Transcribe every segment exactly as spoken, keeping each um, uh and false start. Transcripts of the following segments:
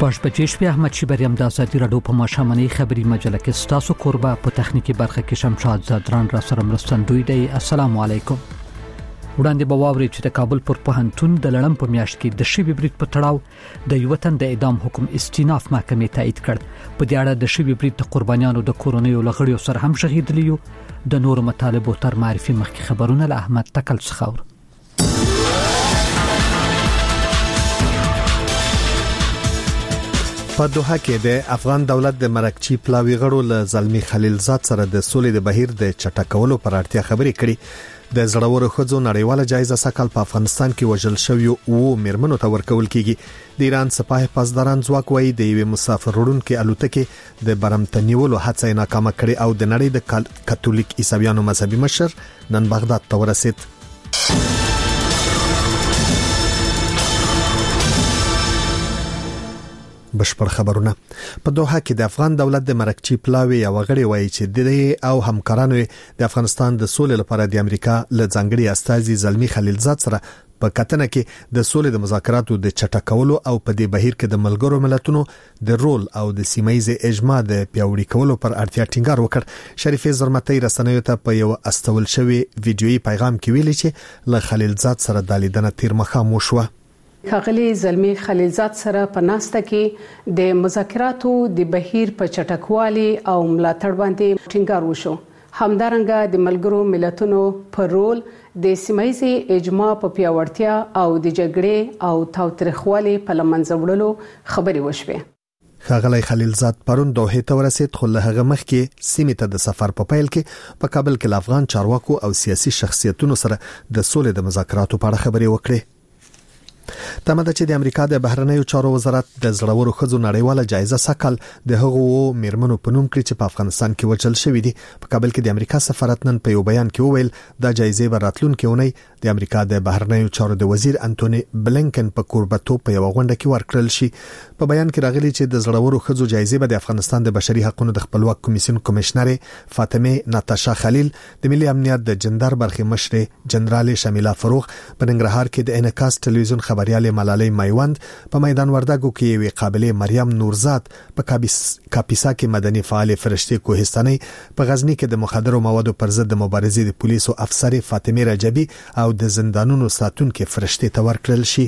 شپږ بجې شپې احمد شیبریم د ازادي راډیو په ماشامنۍ خبري مجله کې ستاسو قربا په تخنیکی برخه کې شمشاد زادران را سره مرستندوی دی. السلام علیکم. وړاندې به واوري چې د کابل پر پوهنتون د لړم په میاشت کې د شوی برید په تړاو د یو وطن د اعدام حکم استیناف محکمې تایید کړ. په دې اړه د شوی برید د قربانیانو د کورونیو لغړیو سره هم شهید لیو. د نور مطالبو تر معرفي مخکې خبرونه له احمد تکل څخه. په دوحه کې د افغان دولت د مرکچی پلاوی غړو له زلمی خلیلزاد سره د سولې د بهیر د چټکولو پر اړتیا خبرې کړي. د زړورو ښځو نړیواله جایزه سکهال په افغانستان کې وژل شوی او میرمنو ته ورکول کیږي. د ایران سپاه پاسداران ځواک وایي د یوې مسافر وړونکو الوتکې د برمتنیولو هڅه ناکامه کړې او د نړۍ د کاتولیک عیسویانو مذهبي مشر نن بغداد ته ورسید. بشپړ خبرونه. په دوحه کې د افغان دولت د مرکچی پلاوی یو غړي وایي چې د او همکارانو د افغانستان د سولې لپاره د امریکا له ځانګړي استازي زلمی خلیلزاد سره په کتنه کې د سولې د مذاکراتو د چټکولو او په دې بهیر کې د ملګرو ملتونو د رول او د سیمایي اجماع د پیاوړي کولو پر اړتیا ټینګار وکړ. شریف زرمتي رسنیو ته په یو استول شوی ویډیويي پیغام کې ویلي چې له خلیلزاد سره د لیدنه تیر مخه مو شو. ښاغلي زلمی خلیلزاد سره په ناسته کې د مذاکراتو د بهیر په چټکوالي او ملاتړ باندې ټینګار وشو. همدارنګه د ملګرو ملتونو پر رول د سیمایي اجماع په پیاوړتیا او د جګړې او تاوتریخوالي په لمنځه وړلو خبرې وشوه. ښاغلی خلیلزاد پرون دوحه ته ورسید، خو له هغه مخکې سیمې ته د سفر په پیل کې په کابل کې افغان چارواکو او سیاسي شخصیتونو سره د سولې د مذاکراتو په اړه خبرې وکړې. تمه ده چې د امریکا د بهرنیو چارو وزارت د زړورو ښځو نړیواله جایزه سکهال د هغو میرمنو په نوم کړی چې په افغانستان کې وژل شوې دي. په کابل کې د امریکا سفارت نن په یو بیان کې وویل دا جایزه به راتلونکي اونۍ د امریکا د بهرنیو چارو د وزیر انټونی بلنکن په کوربتوب په یو غونډه کې ورکړل شي. په بیان کې راغلي چې د زړورو ښځو جایزه به د افغانستان د بشري حقوقو د خپلواک کمیسیون کمشنر فاطمه ناتاشا خلیل، د ملي امنیت د جندر برخې مشر جنرال شمیله فروغ، په ننګرهار کې د انعکاس ټلویزیون خبريال ملالۍ میوند، په میدان وردګو کې یوې قابلې مریم نورزاد، په کاپیسا کې مدني فعال فرشتي کوهستاني، په غزنی کې د مخدرو موادو پر ضد د مبارزې د پولیسو افسر فاطمه رجبی او د زندانونو ساتونکو فرشتي ته ورکړل شي.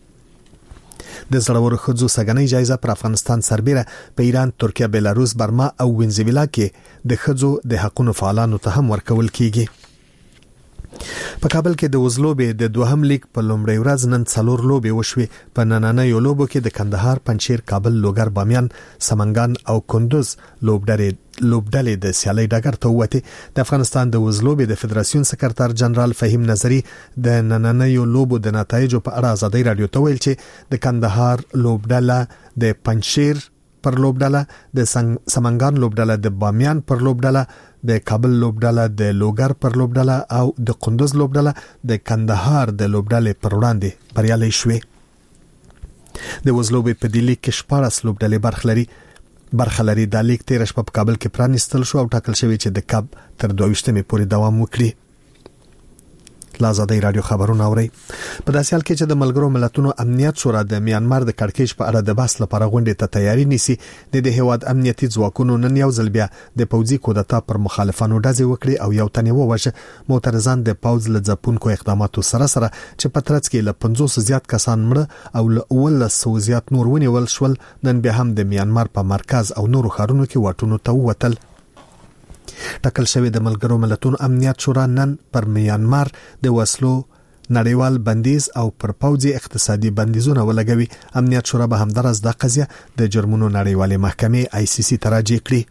د زړورو ښځو سګنۍ جایزه پر افغانستان سربېره په ایران، ترکیه، بلاروس، برما او وینزویلا کې د ښځو د حقوقو فعالانو ته هم ورکول کیږي. په کابل کې د وزلوبې د دوهم لیگ په لومړۍ ورځ نن څلور لوبې وشوې. په نننۍ لوبو کې د کندهار، پنجشیر، کابل، لوګر، بامیان، سمنګان او کندوز لوبډلې لوبډلې د سیالۍ ډګر ته ووتې. د افغانستان د وزلوبې د فدراسیون سکرټر جنرال فهیم نظری د نننۍ لوبو د نتایجو په اړه ازادي رادیو ته ویل چې د کندهار لوبډله د پنجشیر پر لوبډله، د سمنګان لوبډله د بامیان پر لوبډله، د کابل لوبډله د لوګر پر لوبډله او د کندوز لوبډله د کندهار د لوبډلې پر وړاندې بریالي شوې. د وزلوبې په دې لیګ کې شپږ لوبډلې برخه لري. برخه لري د لیګ تیر شپه په کابل کې پرانیستل شو او ټاکل شوی چې د کاب تر دوه ویشتمې پورې دوام وکړي. لازادي رادیو خبرونه اوري. په داسې حال کې چې د ملګرو ملتونو امنیت شورا د میانمار د کړکېچ په اړه د بحث لپاره غونډې ته تیاری نیسي، د دې هیواد امنیتي ځواکونو نن یو ځل بیا د پوځي کودتا پر مخالفانو ډزې وکړي او یو تن ووژه. معترضان د پوځ له ځپونکو اقداماتو سره سره چې په ترڅ کې له پنځوس زیات کسان مړه او له اولس زیات نور ونیول شول، نن بیا هم د میانمار په مرکز او نورو ښارونو کې واټونو ته ووتل. ټاکل شوی د ملګرو ملتونو امنیت شورا نن پر میانمار د وسلو نړیوال بندیز او پر پوځي اقتصادي بندیزونه ولګوي. امنیت شورا به همدارس د قضیه د جرمونو نړیوالې محکمې آی سی سی ته راجع کړي.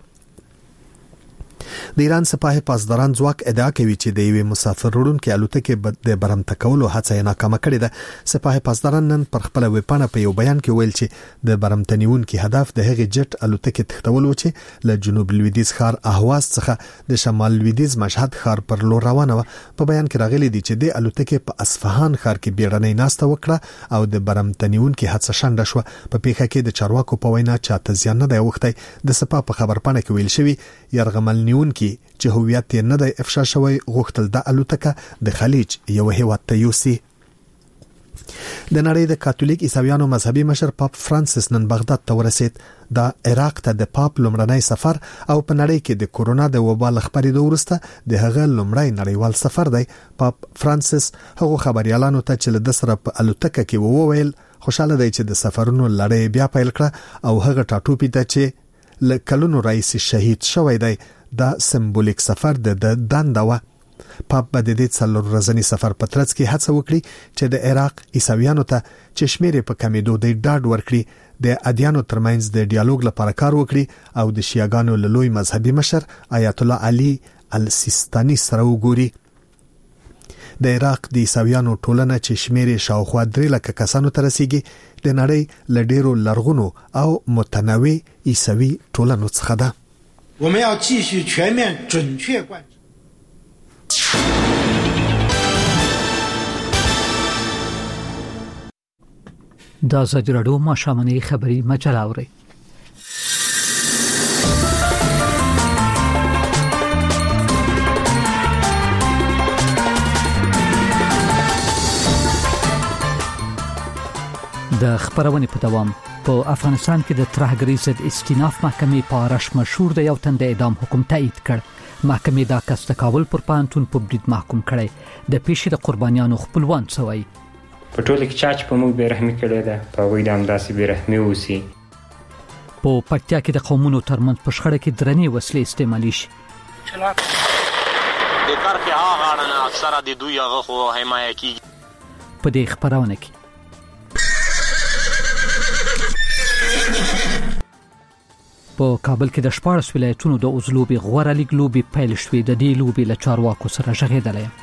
د ایران سپاه پاسداران ځواک ادعا کوي چې د یوې مسافر وړونکو الوتکې د برمته کولو هڅه یې ناکامه کړې ده. سپاه پاسداران نن پر خپل ویبپاڼه په یو بیان کې ویل چې د برمته نیونکو هدف د هغې جټ الوتکې تښتول و چې له جنوب لویدیځ ښار اهواز څخه د شمال لویدیځ مشهد ښار پر لور روانه و. په بیان کې راغلي دي چې د الوتکې په اصفهان ښار کې بیړنۍ ناسته وکړه او د برمته نیونکو هڅه شنډه شوه. په پیښه کې د چارواکو په وینا چاته زیان نه دی اوښتی. د سپاه په خبرپاڼه کې ویل شوی یرغمل نیونکي چې هویت یې نه دی افشا شوی غوښتل د الوتکه د خلیج یو هیواد ته یوسي. د نړۍ د کاتولیک عیسویانو مذهبي مشر پاپ فرانسیس نن بغداد ته ورسید. د عراق ته د پاپ لومړنی سفر او په نړۍ کې د کورونا د وبا خبرېدو وروسته د هغه لومړی نړیوال سفر دی. پاپ فرانسیس هغه خبريالانو ته چې د سره په الوتکه کې وویل خوشاله دی چې د سفرونو لړۍ بیا پیل کړه او هغه ټاټوپی ته چې ل کلونو رئیس شهید شوی دی دا سمبولیک سفر د دنده و. پاپ به د دې څلور ورځنی سفر په ترڅ کې هڅه وکړي چې د عراق عیسویانو ته چې شمېر په کمیدو د ډاډ ورکړي د ادیانو ترمنځ د ډیالوګ لپاره کار وکړي او د شیعاګانو له لوی مذهبي مشر آیت الله علي السیستاني سره وګوري. د عراق د عیسویانو ټولنه چې شمېر شاوخوا درې لکه کسانو ته رسیدي د نړۍ له ډیرو لرغونو او متنوع عیسوي ټولنو څخه ده. 我们要继续全面准确贯 دا ازادي راډیو ماشامنۍ خبری مجله اوري. د خبرونه په دوام په افغانستان کې د ترهګرۍ ضد استیناف محکمې په اړه مشهور د یو تن د اعدام حکم تایید کړ. محکمې دا کس د کابل پر پانتون په برید محکوم کړي. د پیښې د قربانیانو خپلوان سوي په ټول کې چاچ په موږ بیرحمي کړي ده په وې د امداسي بیرحمي وسی. په پکتیا کې د قومونو ترمنځ په شخړه کې درنې وسلې استعمالي شي. د کرخه هغه غاړه اکثره د دوی هغه خو حمایت کیږي. په دې خبرونه کې په کابل کې د شپاړس ولایتونو د اوزلوبي غوړه لیګ لوبي پیل شوې. د دې لوبي له چارواکو سره ژغېدلې.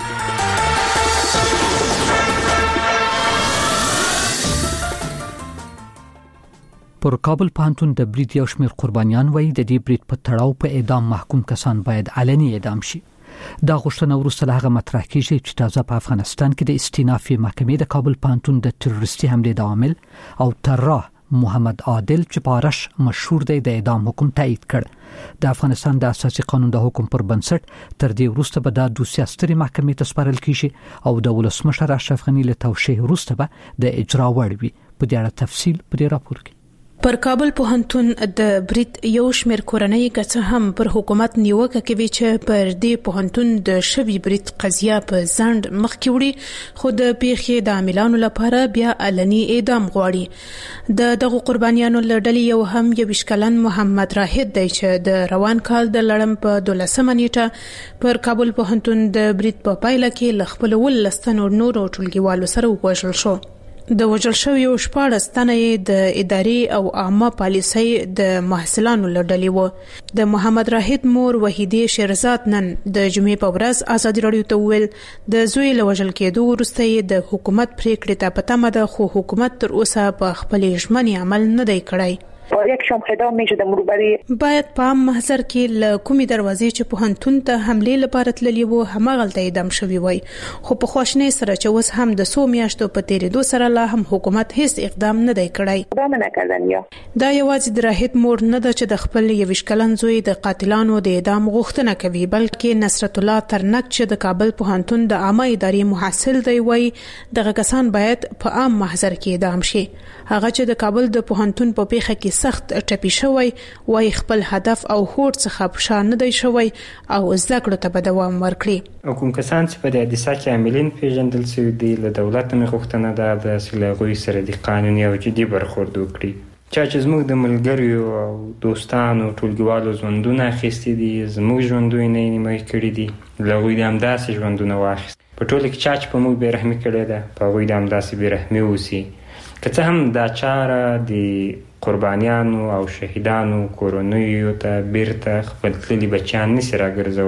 پر کابل پانتون د برید یو شمېر قربانیان وایي د دې برید په تړاو په اعدام محکوم کسان باید علني اعدام شي. دا غوښتنه وروسته له هغه مطرح کیږي چې تازه په افغانستان کې د استینافي محکمې د کابل پانتون د تروریستي حمله د عامل او طراح محمد عادل چې پارش مشهور دی د اعدام حکم تایید کړ. د افغانستان د اساسي قانون د حکم پر بنسټ تر دې وروسته به د دوسیه ستري محکمې ته سپارل کیږي او د ولسمشر اشرف غنی له توشیح وروسته به د اجرا وړ وي. په دې اړه تفصیل په دې راپور کې. پر کابل پوهنتون د برید یو شمېر کورنۍ که هم پر حکومت نیوکه کوي چې پر دې پوهنتون د شوی برید قضیه په ځند مخکې وړي خو د پیښې د عاملانو لپاره بیا علني اعدام غواړي. د دغه قربانیانو لړلې یو هم یو کلن محمد راهد دی چې د روان کال د لړم په دولسمه نیټه پر کابل پوهنتون د برید په پایله کې ل خپل ولستنو نور ټولګیوالو سره وژل شو. د وژل شویو شپاړس تنه د ادارې او عامه پالیسۍ د محصلانو لړلې و. د محمد راهد مور وحیده شیرزاد نن د جمعې په ورځ ازادي راډیو ته ویل د زوی له وژل کېدو وروسته د حکومت پریکړې ته په تمه ده خو حکومت تر اوسه په خپل ژمنې عمل نه دی کړی. یک شام خدام میشه د مروبري باید په محضر کې ل کومي دروازې چې په هنتون ته حمله لپاره تللی وو همغلته اعدام شوی وای خو په خواشنۍ سره چې اوس هم د سو میاشتو په تیریدو سره لا هم حکومت هیڅ اقدام نه دی کړی. دا نه کړل یا دا یوازې د راهد مور نه د چې د خپل یو کلن زوی د قاتلانو د اعدام غوښتنه کوي بلکې نصرت الله ترنک چې د کابل پوهنتون د عامه ادارې محصل دی وای دغه کسان باید په عام محضر کې اعدام شي. هغه چې د کابل د پوهنتون په پیښه کې سخت ټپي شوی وای خپل هدف او هوډ څخه پښه نه دی شوی او زده کړو ته به دوام ورکړي. کوم کسان چې په دې حادثه کې عاملین پیژندل شوي دي له دولت نه غوښتنه ده د سلغوي سره د قانوني او جدي برخورد وکړي. چا چې زموږ د ملګریو او دوستانو ټولګیوالو ژوندونه اخیستي دي زموږ ژوندونه یې نیمه کړي دي لغوی د همداسې ژوندونه واخیست. په ټوله کې چا چې په موږ بیرحمي کړې ده په هغوی د همداسې بیرحمي اوسي. که څه هم دا چاره د قربانیانو او شهیدانو کورنیو ته بیرته خپل تللي بچیان نشي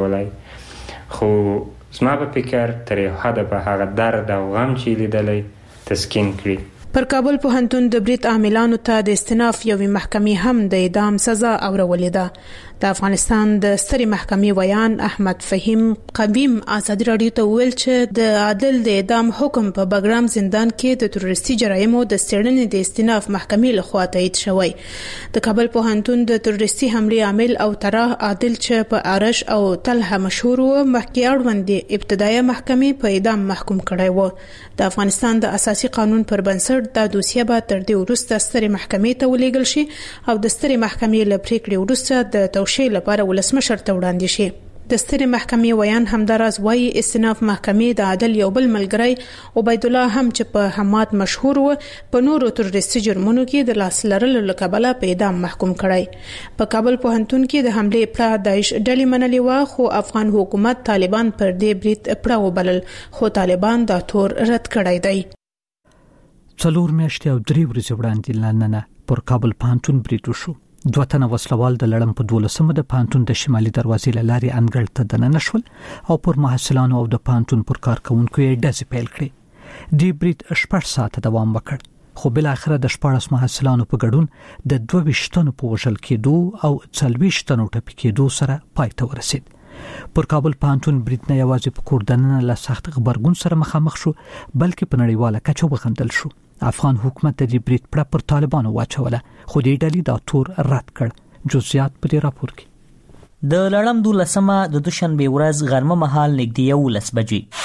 راګرځولی خو زما په فکر تر یو حده به هغه درد او غم چې لیدلی تسکین کړي. پر کابل پوهنتون د برید عاملانو ته د استیناف یوې محکمې هم د اعدام سزا اورولې ده. د افغانستان د سترې محکمې ویان احمد فهیم قویم ازادي رادیو ته ویل چې د عادل د اعدام حکم په بګرام زندان کې د تروریستي جرایمو د څېړنې د استیناف محکمې لخوا تایید شوی. د کابل پوهنتون د تروریستي حمله عامل او طرح عادل چې په ارش او تلها مشهور و مخکې اړوند ابتدایي محکمې په اعدام محکوم کړی و. د افغانستان د اساسي قانون پر بنسټ د دوسیه به تر دې وروسته سترې محکمې ته ولېږل شي او د سترې محکمې له پریکړې وروسته د توشیح لپاره ولسمشر ته وړاندې شي. د سترې محکمې ویان همداراز وايي استیناف محکمې د عادل یو بل ملګری عبید الله هم چې په حماد مشهور و په نورو تروریستي جرمونو کې د لاس لرلو له کبله په اعدام محکوم کړی. په کابل پوهنتون کې د حمله پړه داعش ډلې منلې و خو افغان حکومت طالبان پر دې برید پړه وبلل خو طالبان دا تور رد کړی دی. څلور میاشتې او درې ورځې وړاندې لننه پر کابل پوهنتون برید وشو. دوه تنه وسلوال د لړم په دولسمه د پوهنتون د شمالي دروازې له لارې انګړ ته دننه شول او پر محصلانو او د پوهنتون پر کارکونکو یې ډزې پیل کړې. دې برید شپږ ساعته دوام وکړ خو بل اخره د شپږ محصلانو په ګډون د دوه ویشت تنو په وژل کېدو او څلوېښت تنو ټپي کېدو سره پای ته ورسید. پر کابل پوهنتون برید نه یوازې په کور دننه له سخت غبرګون سره مخامخ شو بلکې په نړیواله کچه وغندل شو. افغان حکومت د دې برید پړه پر طالبانو واچوله خو دې ډلې دا تور رد کړ. جزئیات په دې راپور کې. د لړم دولسمه د دوشنبه ورځ غرمه مهال نږدې یولس بجې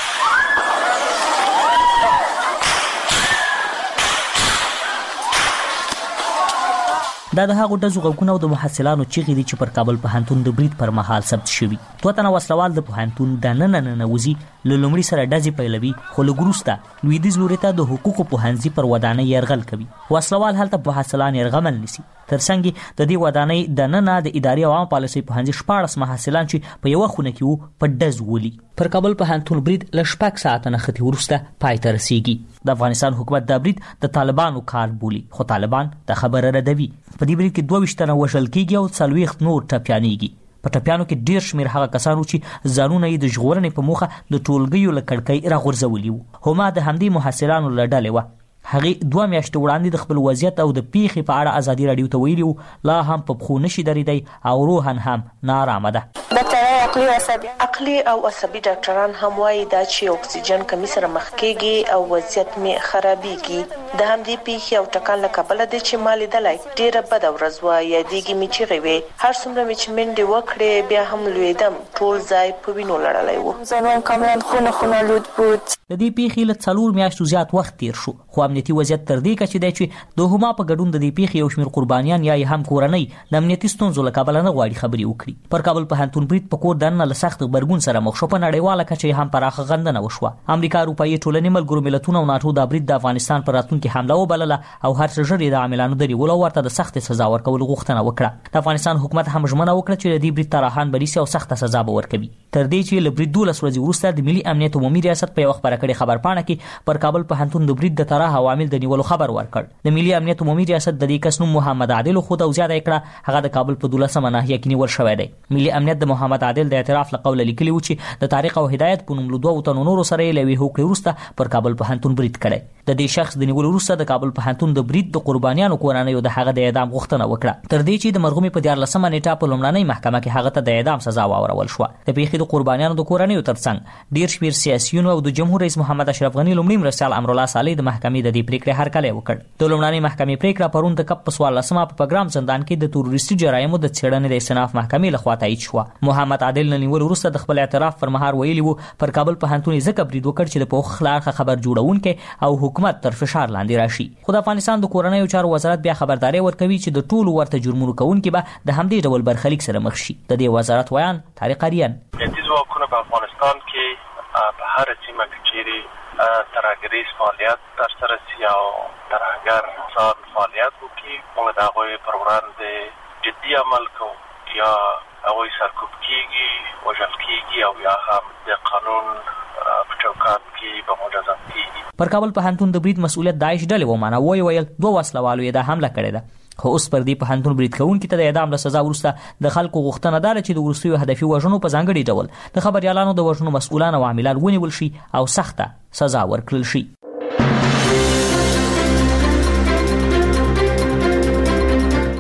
دا د هغو ډزو غوږونه او د محصلانو چیغې دي چې پر کابل پوهنتون د برید پر مهال ثبت شوي. دوه تنه وسلوال د پوهنتون د ننه ننوځي له لومړي سره ډزې پیلوي خو لږ وروسته لویدیځ لوري ته د حقوقو پوهنځي پر ودانۍ یرغل کوي. وسلوال هلته محصلان یرغمل نیسي. ترڅنګ د دې ودانۍ د ننه د اداري عوام پالیسي پوهنځي شپاړس محصلان چې په یو خونه کې وو په ډز ولي. پر کابل پوهنتون برید له شپږ ساعته نه ختي وروسته پای ته رسیږي. د افغانستان حکومت دا برید د طالبانو کار بولي خو طالبان د خبره ردوي. په دې برید کې دوه ویشت تنه وژل کېږي او څلوېښت نور ټپیانېږي. په ټپیانو کې ډېر شمېر هغه کسانو چې ځانونه یې د ژغورنې په موخه د ټولګیو له کړکۍ راغورځولي وو. هما د همدې محصلانو له ډلې وه. هغې دوه میاشتې وړاندې د خپل وضعیت او د پیښې په اړه ازادي راډیو ته ویلي وو لا هم په پښو نشي درېدی او روحاً هم ناارامه ده. عقلي عصبي عقلي او عصبي ډاکټران هم وایي دا چې اکسیجن کمی سره مخ کېږي او وضعیت می خرابېږي. د همدې پیښې او ټکان له کبله دی چې ما لیدلی ډېره بده ورځ وه. یادېږي مې چیغې وې. هر څومره مې چې منډې وکړې بیا هم لوېدم. ټول ځای په وینو لړلی و. زنوان کاملا خونه خونه لود بود. د دې پیښې له څلور میاشتو زیات وخت تیر شو خو امنیتي وضعیت تر دې کچې دی چې د هما په ګډون د دې پیښې یو شمېر قربانیان یا هم کورنۍ د امنیتي ستونزو له کبله نه غواړي خبرې وکړي. پر کابل پوهنتون برید په کور دننه له سخت غبرګون سره مخ شو. په نړیواله کچه هم پراخه غندنه وشوه. امریکا، اروپایي ټولنې، ملګرو ملتونو او ناټو دا برید د افغانستان پر راتلونکي حمله وبلله او هر څه ژر د عاملانو د نیولو ورته د سخت سزا ورکولو غوښتنه وکړه. د افغانستان حکومت هم ژمنه وکړه چې د دې برید طرحان به نیسي او سخته سزا به ورکوي. تر دې چې له برید دولس ورځې وروسته د ملي امنیت عمومي ریاست په یوه خپره کړې خبرپاڼه کې پر کابل پوهنتون د برید د طرح او عامل د نیولو خبر ورکړ. د ملي امنیت عمومي ریاست د دې کس نوم محمد عادل خو دا زیاته کړه هغه د کابل په دولسمه ناحیه کې نیول شوی دی. ملي امنیت د محمد عادل د اعتراف له قوله لیکلي و چې د طارق او هدایت په نوم له دوه تنو نورو سره یې له یوې هوکړې وروسته پر کابل پوهنتون برید کړی. د دې شخص د نیولو وروسته د کابل پوهنتون د برید د قربانیانو کورنیو د هغه د اعدام غوښتنه وکړه. تر دې چې د مرغومې په دیارلسمه نیټه په لومړنۍ محکمه کې هغه ته د اعدام سزا واورول شوه. د پیښې د قربانیانو د کورنیو ترڅنګ ډېر شمېر سیاسیونو او د جمهور رئیس محمد اشرف غني لومړي مرستیال امرالله صالح د محکمې د دې پریکړې هرکلی وکړ. د لومړنۍ محکمې پریکړه پرون د کب په څوارلسمه په بګرام زندان کې د تروریستي جرایمو د څېړنې د استیناف محکمې لخوا تایید شوه. محمد عادل له نیولو وروسته د خپل اعتراف پر مهال ویلي و پر کابل پوهنتون یې ځکه برید وکړ چې د پوښ له اړخه خبر جوړونکی او حکومت تر فشار لاندې راشي. خو د افغانستان د کورنیو چارو وزارت بیا خبرداری ورکوي چې د ټولو ورته جرمونو کوونکي به د همدې ډول برخلیک سره مخ شي. د دې وزارت ویان طارق اریان امنیتي ځواکونه په افغانستان کې په هر سیمه کې چیرې ترهګریز فعالیت ترسره سي او ترهګر ځان فعالیت وکړي موږ د هغوی پر وړاندې جدي عمل کوو یا هغوی سرکوب کېږي وژل کېږي او یا هم د قانون په چوکاټ کې به مجازات کېږي. پر کابل پوهنتون د برید مسؤلیت داعش ډلې ومانه. وایي ویل دوه وسلوالو یې دا حمله کړې ده. خو اوس پر دې پوهنتون برید کوونکي ته د اعدام له سزا وروسته د خلکو غوښتنه ده چې د وروستیو هدفي وژنو په ځانګړي ډول د خبریالانو د وژنو مسؤلان او عاملان ونیول شي او سخته سزا ورکړل شي.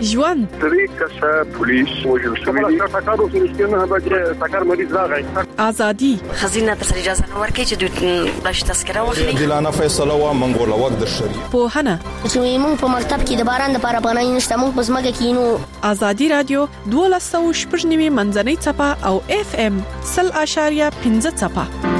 ژوند طریقه پولیس وجل شوی دی ټاکارو سرشتنه هغه ټاکار مریض راغی ازادي خزینه تر اجازه نه ورکړي چې دوی بلش تذکره واخلي دلانه فیصله وا منګوله وخت د شری په هنه چې موږ په مکتب کې د باران د پاره پناه نشته موږ په زمګه کې نو ازادي رادیو دوه سوه شپږ نوي منځنۍ چپه او اف ام صفر اشاریه پنځه چپه.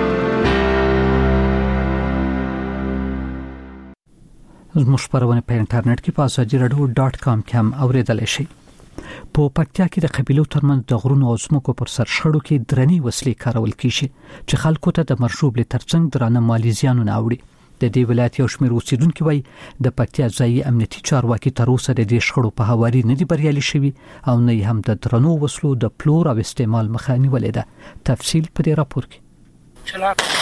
زموږ خبرونه په انټرنیټ کې په ازادي رادیو ډاټ کام کې هم اوریدل شي. په پکتیا کې د قبيلو ترمنځ د غرونو او ځمکو پر سر شخړو کې درنې وسلې کارول کیږي چې خلکو ته د مرشوب لترڅنګ درانه مالی زیانونه اوړي. د دې ولایت یو شمېر اوسیدونکو وایي د پکتیا ځایي امنیتي چارواکي تر اوسه د دې شخړو په هواري نه دي بریالي شوي او نه هم د درنو وسلو د پلور او استعمال مخه نیولې ده. تفصیل په دې راپور کې.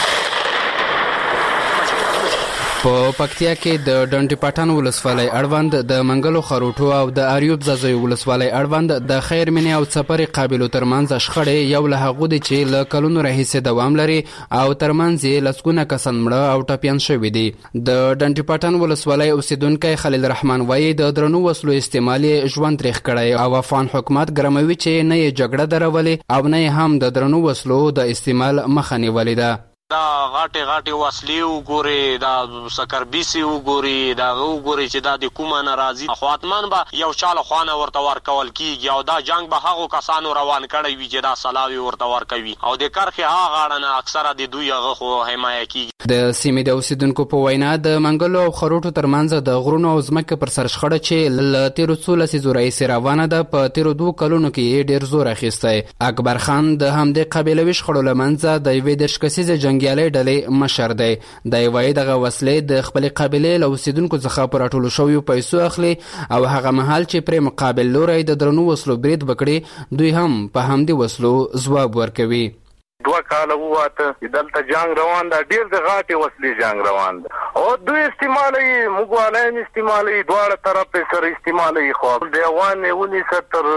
په پکتیا کې د ډنډ پټان ولسوالۍ اړوند د منګلو خروټو او د اریوب زازوی ولسوالۍ اړوند د خیر منی او سفر قابلو ترمنځ شخړې یو له هغه دي چې له کلونو راهیسې دوام لري او ترمنځ یې لسګونه کسان مړه او ټپيان شوي دي. د ډنډ پټان ولسوالۍ اوسیدونکو خلیل رحمان وایي د درنو وسلو استعمال ژوند تریخ کړی او افغان حکومت ګرموي چې نه یې جګړه درولې او نه هم د درنو وسلو د استعمال مخه نیولې ده. دا غاټه غاټه وسلې وګوري دا سکربيسي وګوري دا وګوري چې دا د کومه ناراضي خواتمان به یو چاله خوانه ورته ورکول کیږي او دا جنگ به هغه کسانو روان کړي وي چې دا سلاوي ورته ورکوي او د کرخه هغه غاړه اکثره د دوی هغه خو حمایه کیږي. د سیمې د اوسیدونکو په وینا د منګلو او خروټو ترمنځ د غرونو او ځمکې پر سر شخړه چې ل تیرو څول سيزو رئیس روانه ده په تیرو دوه کلونو کې ډیر زور اخیسته. اکبر خان د همدې قبيلوي شخړو لمنځه د یوې د شکسیزه جنگیالي ډلې مشر دی. د وای دغه وسلې د خپل قبيله له اوسیدونکو څخه پر ټولو شوی پیسو اخلي او هغه مهال چې پر مقابل لوري د درنو وسلو برید وکړي دوی هم په همدې وسلو ځواب ورکوي. دوه کاله وواته دلته جنگ روان ده ډیر د غاټي وسلې جنگ روان ده او دوی استعمالي موږ استعمالي دواړه طرف سره استعمالي خو د افغان ونی ستر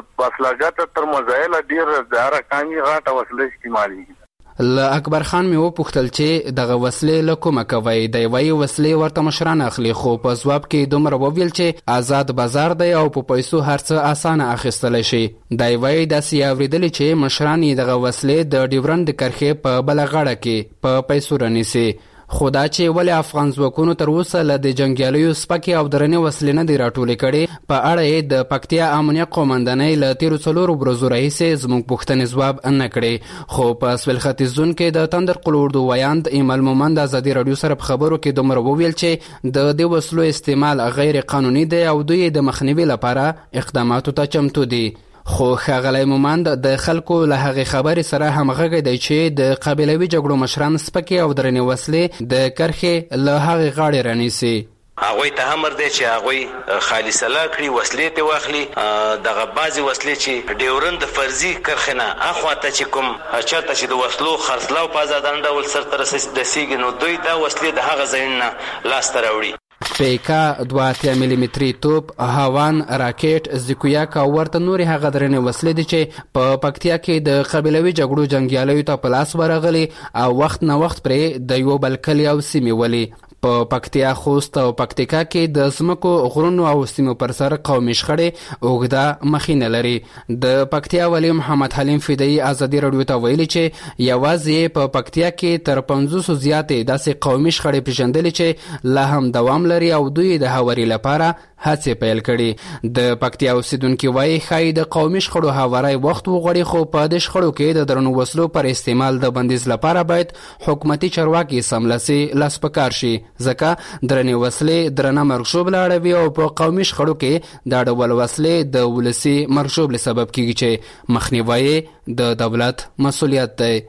بسلاګات تر مزایل ډیر زهره کامي غاټه وسلې استعمالي. ل اکبر خان مې وپوښتل چې دغه وسلې له کومه کوي. دی وایي وسلې ورته مشران اخلي خو په ځواب کې دومره وویل چې آزاد بازار دی او په پیسو هر څه اسانه اخیستلی شي. دی وایي داسې اورېدلي چې مشران یې دغه وسلې د ډیورند د کرښې په بله غاړه کې په پیسو رانیسي. خو دا چې ولې افغان ځواکونو تر اوسه له د جنګیالیو سپکې او درنې وسلې نه دي راټولې کړې په اړه یې د پکتیا امنیه قومندانۍ له تیرو څلورو ورځو راهیسې زموږ پوښتنې ځواب نه کړې. خو په سویل ختیځ زون کې د تندر قلوردو ویاند ایمل مومند ازادي رادیو سره په خبرو کې دومره وویل چې د دې وسلو استعمال غیر قانوني دی او دوی د مخنیوي لپاره اقداماتو ته چمتو دي. خو ښاغلی مومند د خلکو له هغې خبرې سره همغږی دی چې د قبیلوي جګړو مشران سپکې او درنې وسلې د کرښې له هغې غاړې رانیسي. هغوی ته امر دی چې هغوی خالي سلا کړي وسلې ته واخلي. دغه بعضې وسلې چې ډیورند د فرضي کرښې نه اخواته چې کوم چېرته چې د وسلو خرڅلاو په ازادانه ډول سرته رسېږي نو دوی دا وسلې د هغه ځایونو نه لاسته راوړي. پیکا دوه اتیا ملي متري توپ، هاوان، راکټ، زیکویاک او ورته نورې هغه درنې وسلې دي چې په پکتیا کې د قبیلوي جګړو جنګیالیو ته په لاس ورغلي او وخت نه وخت پرې د یو بل کلي او سیمې ولي. په پکتیا، خوست او پکتیکا کې د ځمکو، غرونو او سیمو پر سر قومي شخړې اوږده مخینه لري. د پکتیا والي محمد حلیم فدایي ازادي راډیو ته ویلي چې یوازې په پکتیا کې تر پنځوسو زیاتې داسې قومي شخړې پېژندلې چې لا هم دوام لري او دوی د هواري لپاره هڅې پیل کړي. د پکتیا اوسیدونکي وایي ښایي د قومي شخړو هواری وخت وغواړي خو په دې شخړو کې د درنو وسلو پر استعمال د بندیز لپاره باید حکومتي چارواکي سملاسي لاس په کار شي ځکه درنې وسلې درنه مرګ له اړوي او په قومي شخړو کې دا ډول وسلې د ولسي مرګ له سبب کیږي چې مخنیوي د دولت مسؤلیت دی.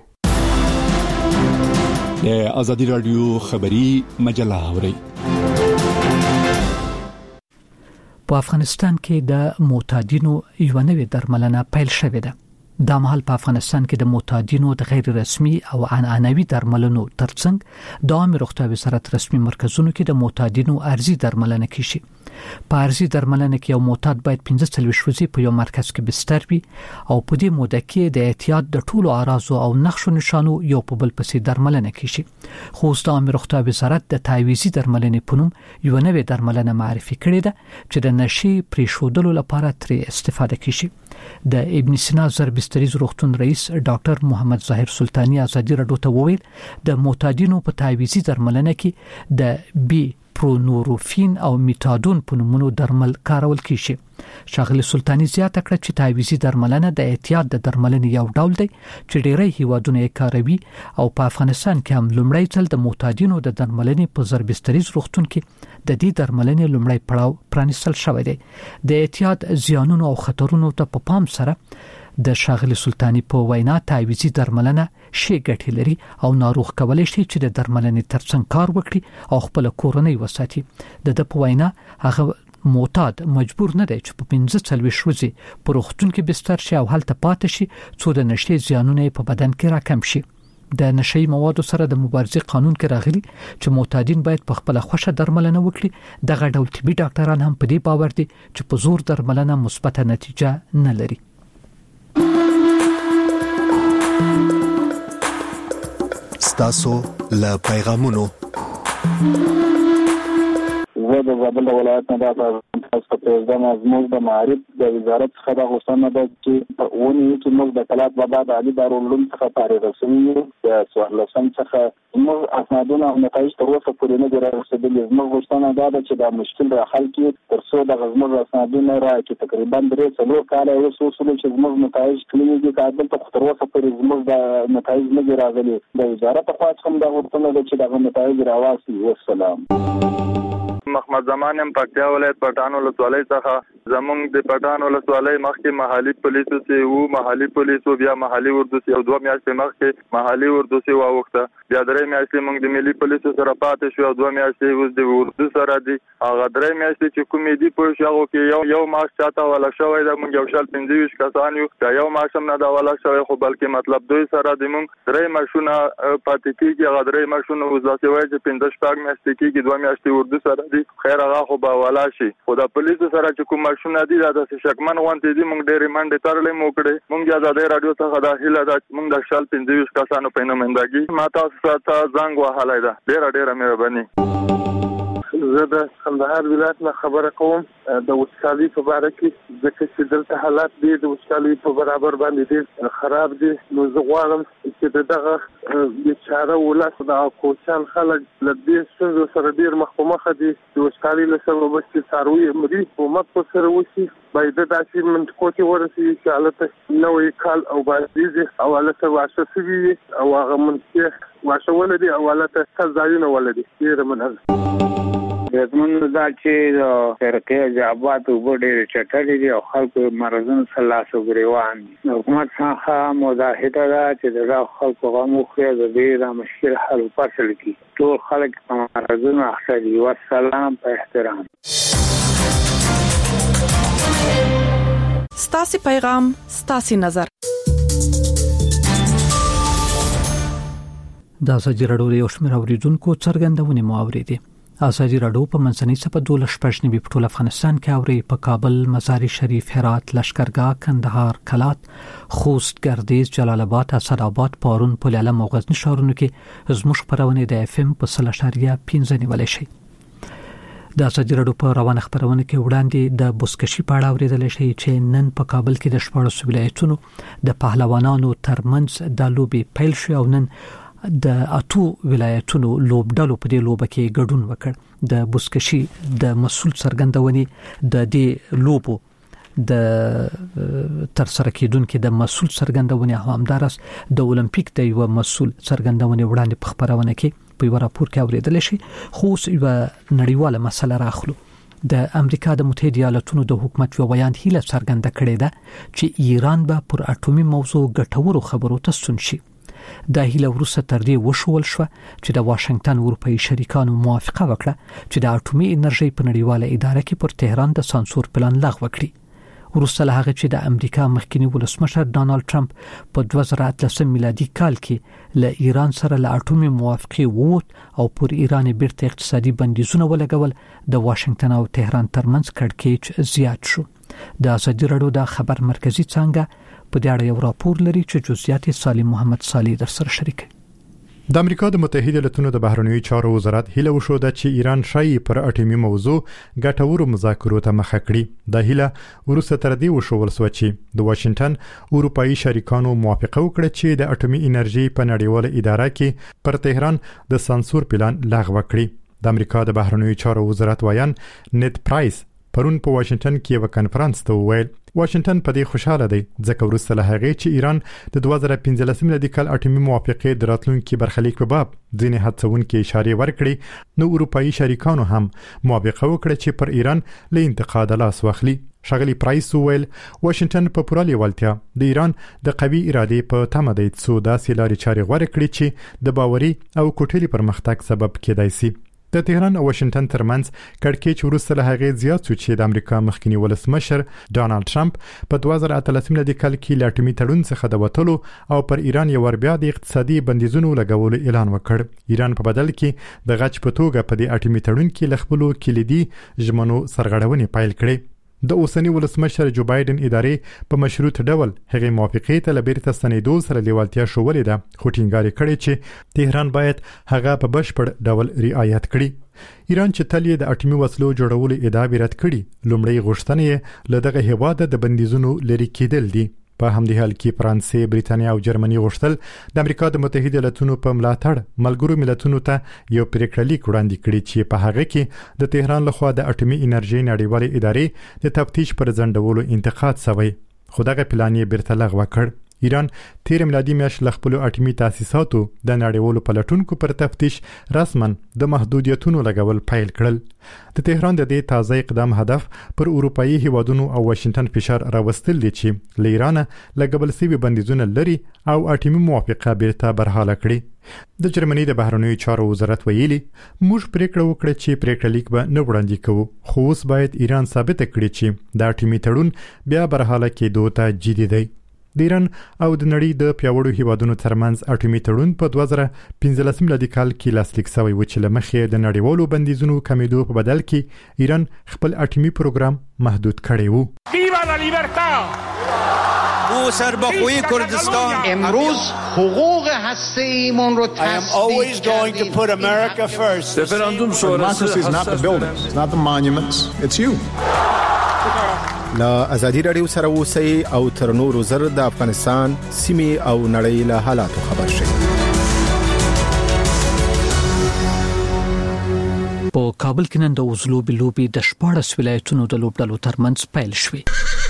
د ازادي رادیو خبری مجله اوري. په افغانستان کې د معتادینو یو نوې درملنه پیل شوې ده. د مهال په افغانستان کې د معتادینو د غیر رسمي او عنعنوي درملنو ترڅنګ د عامه روغتیا وزارت رسمي مرکزونو کې د معتادینو ارزي درملنه کیږي. په ارزي درملنه کې یو معتاد باید پنځه څلوېښت ورځې په یو مرکز کې بستر وي او په دې موده کې د احتیاط د ټولو اعراضو او نښو نښانو یو په بل پسې درملنه کیږي. خو د عامه روغتیا وزارت د تعویزي درملنې په نوم یو نوې درملنه معرفي کړې ده چې د نشي پریښودلو لپاره ترې استفاده کیږي. د ابن سینا زربستریز روغتون رئیس ډاکټر محمد ظاهر سلطانی ازادي راډیو ته وویل د معتادینو په تعویزي درملنه کې د بی پرونوروفین او میتادون په نومونو درمل کارول کیږي. شاغلی سلطانی زیاته کړه چې تعویزي درملنه د احتیاط د درملنې یو ډول دی چې ډیری هیوادونه یې کاروي او په افغانستان کې هم لومړی ځل د معتادینو د درملنې په زربستریز روغتون کې د دې درملنې لومړی پړاو پرانیستل شوی دی. د احتیاط زیانونو او خطرونو ته په پام سره د شاغلی سلطانی په وینا تعویزي درملنه شی ګټې لري او ناروغ کولای شي چې د درملنې ترڅنګ کار وکړي او خپل کورنۍ وساتي. د د په وینا هغه معتاد مجبور نه دی چې په پنځه څلوېښت ورځې په روغتون کې بستر شي او هلته پاتې شي څو د نشي زیانونه په بدن کې راکم شي. د نشي موادو سره د مبارزې قانون کې راغلي چې معتادین باید په خپل خوښه درملنه وکړي. دغه ډول طبي ډاکټران هم په دې باور دي چې په زور درملنه مثبت نتیجه نه لري. ستاسو له پیغامونو زه د زابل ولایت نه د تاسو په ځان ازموږ د معارف د وزارت څخه د غوښتنه ده چې په ونی کې موږ د کلات بابا د علي دارالعلوم څخه فارغ شوي د سوالسم څخه موږ اسنادونه او نتایج تر اوسه پورې نه دي رسیدلي. زموږ غوښتنه ده چې دا مشکل را حل کړي تر څو د زموږ اسنادونه راکړي. تقریبا درې څلور کاله اوسه وسول چې زموږ نتایج کلیږي چې کابل ته تر اوسه پورې زموږ د نتایج نه دي راغلي. د وزارت په خوا څخه دا غوښتنه ده چې دا نتایج راواسي. والسلام. محمد زمان ام پکتیا ولایت پټان ولسوالۍ څخه زمونږ د پټان ولسوالۍ مخکې محلي پولیسو سي وو محلي پولیسو بیا محلي اردو سي او دوه میاشتې مخکې محلي اردو سي واوخته بیا درې میاشتې موږ د ملي پولیسو سره پاتې شو او دوه میاشتې اوس د اردو سره دي. هغه درې میاشتې چې کومې دي په شاغو کې یو یو ماش چاته ولا شوی دا موږ یو شل پنځه ویشت کسان یو دا یو ماشم نه دا ولا شوی خو بلکې مطلب دوی سره د موږ درې ماشونه پاتې کیږي. هغه درې ماشونه وځي وایي چې پنځه شپږ میاشتې کېږي دوه میاشتې اردو سره دي. خیر هغه خو به ولا شي خو د پولیسو سره چې کوم ماشونه دي دا د شکمن غونډې دي. موږ ډېرې منډې ترلې مو کړې. موږ آزادۍ راډیو څخه د هیله ده موږ د شل پنځه ویشت کسانو په نوماندګي ما تاسو ته زنګ وهلی ده. ډېره ډېره مهرباني. زه د کندهار ولایت نه خبره کوم د وچکالي په اړه کې ځکه چې دلته حالات دي د وچکالي په برابر باندې ډېر خراب دي. نو زه غواړم چې دغه بیچاره ولس د کوچان خلک له دې ستونزو سره ډېر مخ په مخه دي. د وچکالي له سببه چې څاروي مري حکومت په سره وشي باید داسې منطقو کې ورسېږي چې هلته نوی کال او بازدیزي او هلته واښه شوي وي او هغه منطقې واښه ولدي او هلته ښه ځایونه ولدي. ډېره مننه. زمونږ دا چې د فرقې جوابات اوبه ډېرې چټلې دي او خلکو مرضونو سره لاس او ګرېوان دي. د حکومت څخه مداهده ده چې د خلکو غم وخوري د دې دا مشکل حل وپسل کړي. ټول خلک په مرضونو اخته دي. والسلام په احترام. ستاسو پیغام ستاسو نظر. دا ازادي راډیو یو شمېر اوریدونکو څرګندونه مو اوریدي. ازادي راډیو په منځنۍ سپه دوله شپږ نیمه په ټول افغانستان کې اوري. په کابل، مزار شریف، هرات، لشکرګاه، کندهار، کلات، خوست، ګردیز، جلال آباد، اسداباد، پارون، پلعلم او غزنی ښارونو کې زموږ خبرونه د اف ام په صفر اشاریه پنځه نیولای شي. د ازادي راډیو په روانه خبرونه کې وړاندې د بوسکشي په اړه اوریدل شي چې نن په کابل کې د شپږ ولایتونو د پهلوانانو ترمنځ د لوبي پیل شو او نن د اتو ولایتونو لوبډلو په دې لوبه کې ګډون وکړ. د بوسکشي د مسول څرګندونې د دې لوبو د تر سره کېدونکو د مسول څرګندونې همدارس د اولمپیک د یو مسول څرګندونې وړاندې په خبرونه کې په یو راپور کې اوریدل شي. خو یو نړیواله مسله راخلو. د امریکا د متحده ایالاتونو د حکومت یو بیان هیله څرګنده کړې ده چې ایران به پر اټومي موضوع ګټورو خبرو ته ستون شي. د هیله وروسته تر دې وشول شو چې د واشنگټن اروپאי شریکانو موافقه وکړه چې د اټومي انرژي په نړیواله اداره کې پر تهران د سانسور پلان لغوه کړي. وروسته له هغه چې د امریکا مخکنی ولسمشر ډانلډ ټرمپ په دوه زره اتلسم میلادي کال کې له ایران سره له اټومي موافقه ووت او پر ایران بیرته اقتصادي بندیزونه ولګول د واشنگټن او تهران ترمنځ کړکېچ زیات شو. د ازادي راډیو د خبر مرکزی څنګه په دې اړه یو راپور لري چې جزئیات سالم محمد صالح در سره شریک. د امریکا د متحده ایالاتونو د بهرنیو چارو وزارت هیله وشوده چې ایران شایي پر اټومي موضوع ګټورو مذاکرو ته مخه کړي. د هیله ورسته تر دې وشول سو چې د واشنگټن اروپאי شریکانو موافقه وکړه چې د اټومي انرژي په نړیواله اداره کې پر تهران د سانسور پلان لغوه کړي. د امریکا د بهرنیو چارو وزارت وایان نیت پرایس پرون په واشنگټن کې یو کانفرنس ته وویل واشنگټن په دې خوشاله دی ځکه ورسته له هغه چې ایران د دوه زره پنځلسم میلادي کال اټومي موافقه د راتلونکي برخلیک په باب ځینې هڅونکې اشاره ورکړي نو اروپאי شریکانو هم موافقه وکړه چې پر ایران له انتقاد لاس واخلي. شغلی پرایس ویل واشنگټن په پوره لیوالتیا د ایران د قوي ارادې په تمه دی څو داسې لارې چارې غوړه کړي چې د باوري او کوټلي پرمختګ سبب کېدای شي. د تهران او واشنگټن ترمنځ کړکېچ وروسته له هغه زیات شو چې د امریکا مخکنی ولسمشر ډانلډ ټرمپ په دوه زره اتلسم میلادي کال کې له اټومي تړون څخه د وټلو او پر ایران یو ور بیا د اقتصادي بندیزونو لګولو اعلان وکړ. ایران په بدل کې د غچ په توګه په دې اټومي تړون کې ل خپل کلیدي ژمنو سرغړونې پایل کړې. د اوسنی ولسمشر جو بایدن ادارې په مشروط ډول هغه موافقه ته لبیرته ستنېدو سره لیوالتیا شوولې ده خو ټینګار کړي چې تهران باید هغه په بشپړ ډول رعایت کړي. ایران چې تل د اټومي وسلو جوړولو ادعا رد کړي لومړی غوښتنه له دغه هیواد د بندیزونو لري کېدل دي. په همدې حال کې فرانسې، بریتانیا او جرمني غوښتل د امریکا د متحده ایالاتونو په ملاتړ ملګرو ملتونو ته یو پریکړه لیک وړاندې کړی چې په هغه کې د تهران لخوا د اټومي انرژي نړیوالې ادارې د تفتیش پر ځنډولو انتقاد شوی خو دغه پلان یې بیرته لغوه کړ. ایران تیر میلادي میاشت له خپل اټومي تاسیساتو د نړیوالو پلټونکو پر تفتیش رسمن د محدودیتونو لګول پیل کړل. د تهران د دې تازه اقدام هدف پر اروپאי هیوادونو او واشنگټن فشار راوستل دي چې له ایران لګبل سوي بندیزونه لري او اټومي موافقه بیرته برحاله کړي. د جرمني د بهرنیو چارو وزارت ویلي موږ پریکړه وکړه چې پریکړه لیک به نه وړاندې کوو خو اوس باید ایران ثابت کړي چې د اټومي تړون بیا برحاله کېدو ته جدي دی. د ایران او د نړۍ د پیاوړو هیوادونو ترمنځ اټومي تړون په دوه زره پنځلسم میلادي کال کې لاسلیک شوی و چې له مخې د نړیوالو بندیزونو کمیدو په بدل کې ایران خپل اټومي پروګرام محدود کړی و. ویوا لا لیبرتا او سربخوی کردستان امروز حقوق هسته‌ایمون رو تصدیق کردیم. Referendum sonrası is not the buildings, it's not the monuments, it's you. لا ازادي رادیو سره اوسئ او تر نورو زر د افغانستان سیمې او نړۍ له حالاتو خبر شئ. په کابل کې نن د وزلو بلوبي د شپاړس ولایتونو د لوبډلو ترمنځ پیل شوې.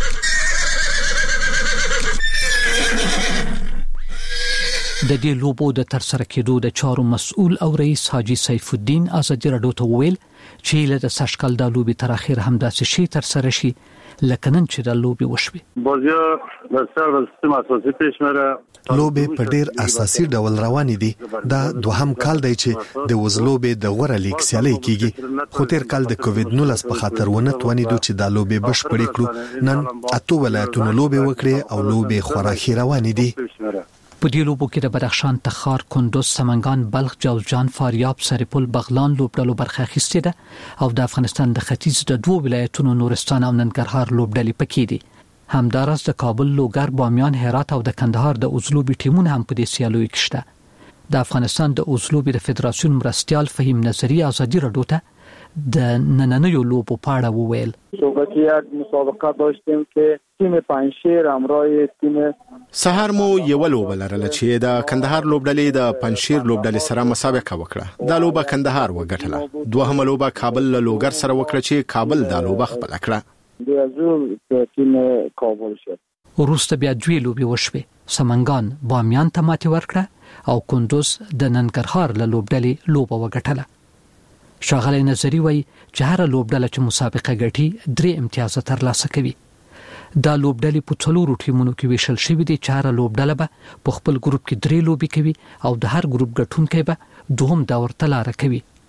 د دې لوبو د ترسره کېدو د چارو مسؤل او رئیس حاجی سیف الدین ازادي رادیو ته ویل چې له سشکل د لوبي تر اخر هم داسې شي ترسره شي لکه نن چې د لوبي وشوي. بازی د سر سیستم اساسي پېشمره لوبه په ډیر اساسي ډول روانې دي. دا دوهم کال دی چې د وزلوبې د غوړه لیګ سیالي کیږي خو تیر کال د کووډ نولس په خاطر ونه توانیدو چې د لوبې بشپړې کړو. نن اته ولایتونو لوبه وکړي او لوبې خورا روانې دي. په دې لوبو کې د بدخشان، تخار، کندوز، سمنګان، بلخ، جوزجان، فاریاب، سرپل، بغلان لوبډلو برخه اخیستې ده او د افغانستان د ختیځ د دوه ولایتونو نورستان او ننګرهار لوبډلې پکې دي. همدارس د کابل، لوګر، بامیان، هرات او د کندهار د اوزلوبي ټیمونه هم په دې سیالیو کې شته. د افغانستان د اوزلوبي د فدراسیون مرستيال فهیم نظری ازادي رادیو ته د نننیو لوبو په اړه وویل. صحبتیات مسابقه داشتیم که تیم پنجشیر همراه تیم سهار مو یو لوبه لرله چې د کندهار لوبډلې د پنجشیر لوبډلې سره مسابقه وکړه. دا لوبه کندهار وګټله. دوهمه لوبه کابل له لوګر سره وکړه چې کابل دا لوبه خپل کړه. د ازو تیم کابل شو. وروسته بیا دوی لوبي وشوي. سمنګان بامیان ته ماتې ورکړه او کندوز د ننګرهار له لوبډلې لوبه وګټله. شاغلی نظری وای چې هر لوبډله چې مسابقه ګټي درې امتیازات ترلاسه کوي. دا لوبډلې په څلورو ټیمونو کې ویشل شوې دي چې هر لوبډله به په خپل ګروپ کې درې لوبي کوي او د هر ګروپ ګټونکي به دوهم دور ته لار کوي.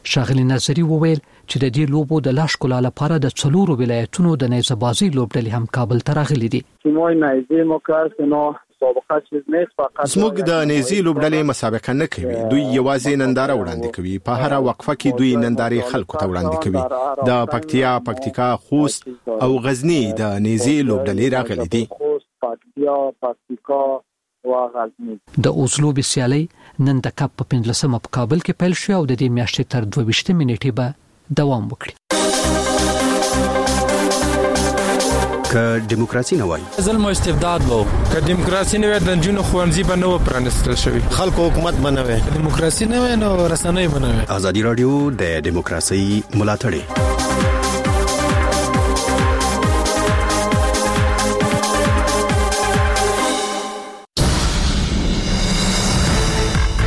شاغلی نظری وویل چې د دې لوبو د لاش کول لپاره د څلورو ولایتونو د نيزه‌بازي لوبډلې هم کابل ته راغلي دي. تیمای نایزه مکاس نو مسابقه چیز نیست فقط زموږ د نيزي لوبډلې مسابقه نه کوي، دوی یوازې ننداره وړاندې کوي. په هر وقفه کې دوی نندارې خلکو ته وړاندې کوي. د پکتیا، پکتیکا، خوست او غزنی د نيزي لوبډلې راغلي دي. پکتیا، پکتیکا او غزنی. د اوسلو بسیالي نن د کپ په پنځلسمه په کابل کې پیل شو او د دې میاشتې تر دوه ویشت منېټې به دوام وکړي. که دیموکراسي نه وای ظلم او استبداد وو، که دیموکراسي نه وای د جنونو خوانزي به نه و پرانستل شوی، خلکو حکومت بنوي، دیموکراسي نه وای نو رسنۍ بنوي. ازادي رادیو د دیموکراسي ملاتړ